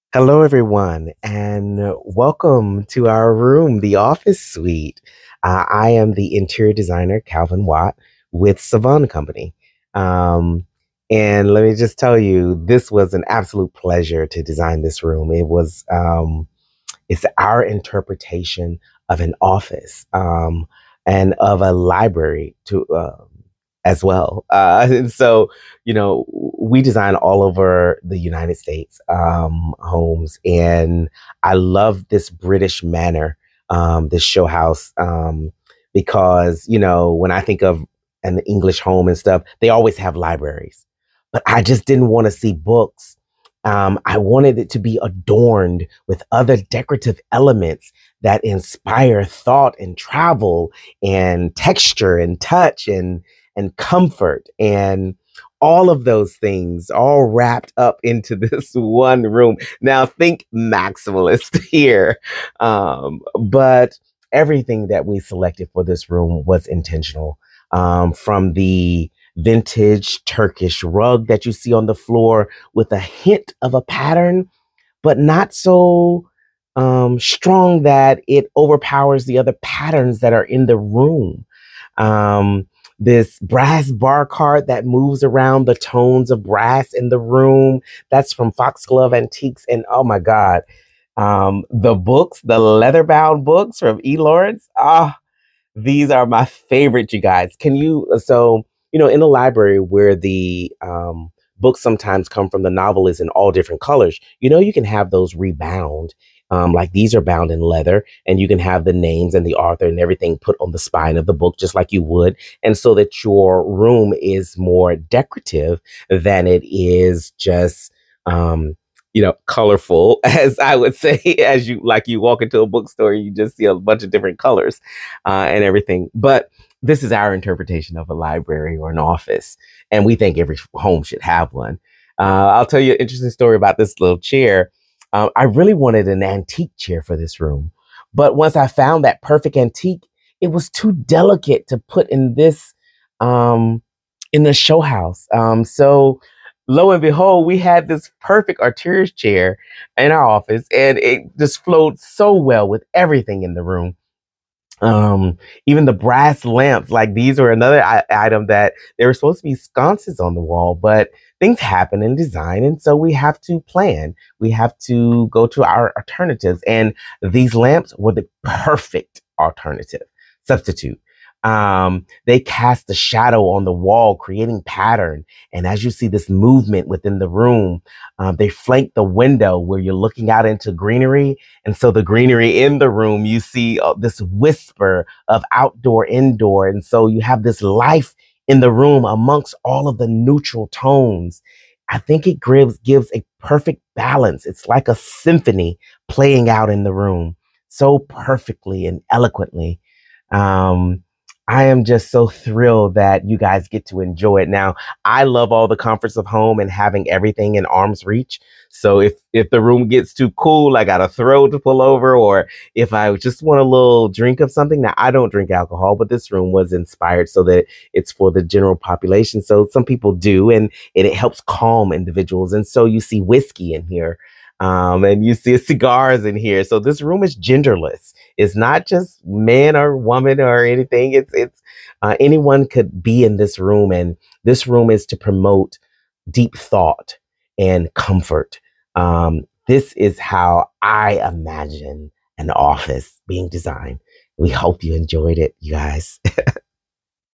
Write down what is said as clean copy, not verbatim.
Hello, everyone, and welcome to our room, the office suite. I am the interior designer, Calvin Watt, with Savon Company. Um, and let me just tell you, this was an absolute pleasure to design this room. It's our interpretation of an office and of a library as well. And so, we design all over the United States homes, and I love this British manner, this show house, because when I think of an English home and stuff, they always have libraries, but I just didn't want to see books. I wanted it to be adorned with other decorative elements that inspire thought and travel and texture and touch and comfort and all of those things all wrapped up into this one room. Now think maximalist here. But everything that we selected for this room was intentional. From the vintage Turkish rug that you see on the floor with a hint of a pattern, but not so strong that it overpowers the other patterns that are in the room. Um, this brass bar cart that moves around the tones of brass in the room. That's from Foxglove Antiques. And oh my God, the books, the leather bound books from E. Lawrence. These are my favorite, you guys. In a library where the books sometimes come from the novelist in all different colors, you can have those rebound. Like these are bound in leather, and you can have the names and the author and everything put on the spine of the book, just like you would. And so that your room is more decorative than it is just, colorful, as I would say, as you walk into a bookstore, you just see a bunch of different colors and everything. But this is our interpretation of a library or an office, and we think every home should have one. I'll tell you an interesting story about this little chair. I really wanted an antique chair for this room, but once I found that perfect antique, it was too delicate to put um, in the show house. So lo and behold, we had this perfect Arcturus chair in our office, and it just flowed so well with everything in the room. Even the brass lamps, like these were another item that there were supposed to be sconces on the wall, but things happen in design, and so we have to plan. We have to go to our alternatives, and these lamps were the perfect alternative substitute. They cast a shadow on the wall, creating pattern. And as you see this movement within the room, they flank the window where you're looking out into greenery. And so the greenery in the room, you see this whisper of outdoor, indoor. And so you have this life in the room amongst all of the neutral tones. I think it gives a perfect balance. It's like a symphony playing out in the room so perfectly and eloquently. Um, I am just so thrilled that you guys get to enjoy it. Now, I love all the comforts of home and having everything in arm's reach. So if the room gets too cool, I got a throw to pull over, or if I just want a little drink of something. Now, I don't drink alcohol, but this room was inspired so that it's for the general population. So some people do, and it helps calm individuals. And so you see whiskey in here. And you see cigars in here. So this room is genderless. It's not just man or woman or anything. It's anyone could be in this room, and this room is to promote deep thought and comfort. This is how I imagine an office being designed. We hope you enjoyed it, you guys.